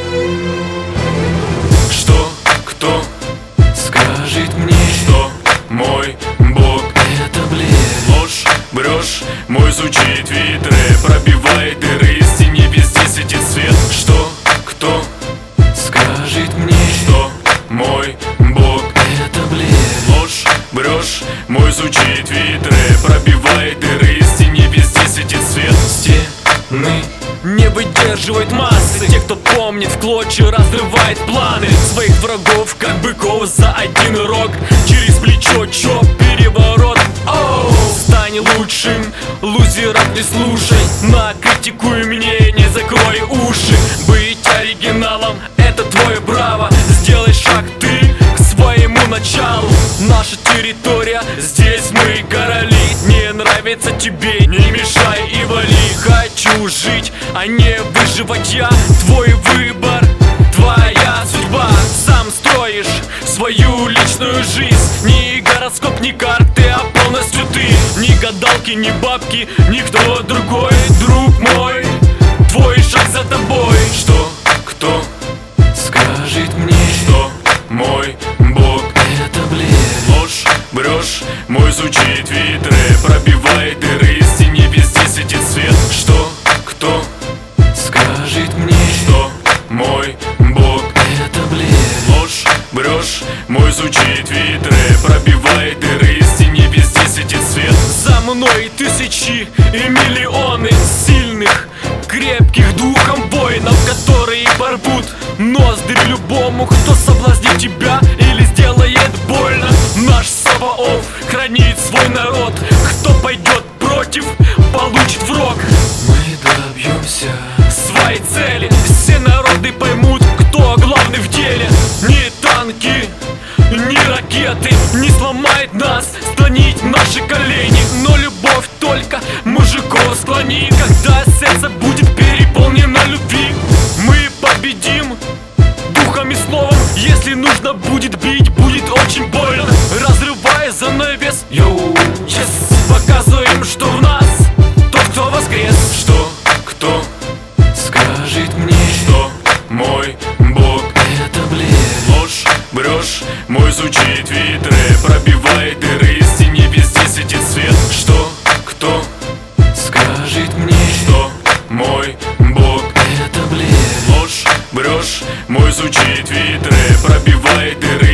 Что, кто скажет мне, что мой Бог — это блеф? Ложь, брешь, мой звучит ветры, пробивает дыры, истине везде светит свет. Что, кто скажет мне, что мой Бог — это блеф? Ложь, брешь, мой звучит ветры, пробивает дыры, истине везде светит свет. Стены не выдерживает массы, те, кто помнит, в клочья разрывает планы своих врагов, как быков за один рог. Через плечо, чё, переворот. Оу, стань лучшим, лузеров не слушай, на критикуй мнение, закрой уши. Быть оригиналом — это твое право, сделай шаг ты к своему началу. Наша территория, здесь мы короли. Не нравится тебе, не мешай и вали. Хочу жить, а не выживать я. Твой выбор, твоя судьба. Сам строишь свою личную жизнь. Ни гороскоп, ни карты, а полностью ты. Ни гадалки, ни бабки, никто другой. Друг мой, твой шаг за тобой. Что, кто скажет мне, что мой Бог — это блеф? Ложь, брешь, мой звучит ветры, пробивает дыры, истине везде светит свет. Что, кто скажет мне, что мой Бог — это блеф? Ложь, брешь, мой звучит ветры, пробивает дыры, истине везде светит свет. За мной тысячи и миллионы сильных, крепких духом воинов, которые порвут ноздри любому, кто соблазнит тебя или сделает больно. Наш Саваоф хранит свой народ, кто пойдет против, получит в рог. Мы добьемся своей цели, все народы поймут, кто главный в деле. Ни танки, ни ракеты не сломает нас, склонить наши колени, но любовь только мужиков склонит. Когда сердце будет переполнено любви, мы победим духом и словом. Если нужно будет бить, будет очень больно, разрывая занавес. Йоу, сейчас показываем, что в нас тот, кто воскрес. Что, кто скажет мне, что мой Бог — это блеф? Ложь, брешь, мой звучит ветры, пробивает дыры, истине везде светит свет. Что, кто скажет мне, что мой Бог — это блеф? Ложь, брешь, мой звучит ветры, пробивает дыры,